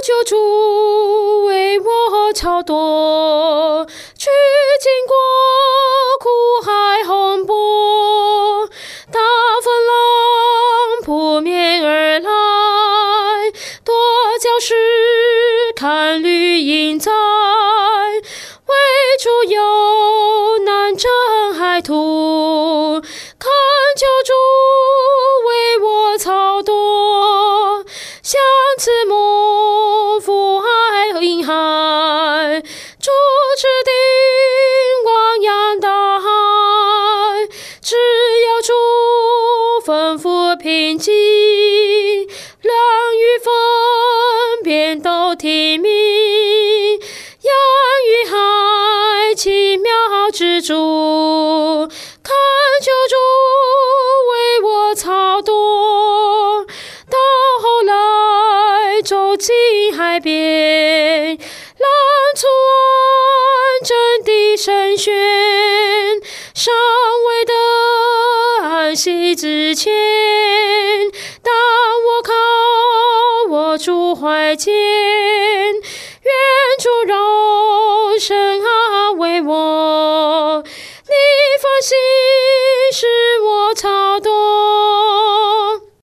求主为我超夺，去经过苦海洪波，大风浪扑面而来，多礁石看绿荫在，为主有难征海途，恳求主为我超夺，向此幕覆海和银海，主持定汪洋大海，只要主吩咐平静，浪与风便都听命，洋与海奇妙之主，恳求主为我超夺，到后来走进海边，拦阻安真的神轩，尚未得安息之前，当我靠我主怀间，愿主柔声安慰我，你放心使我常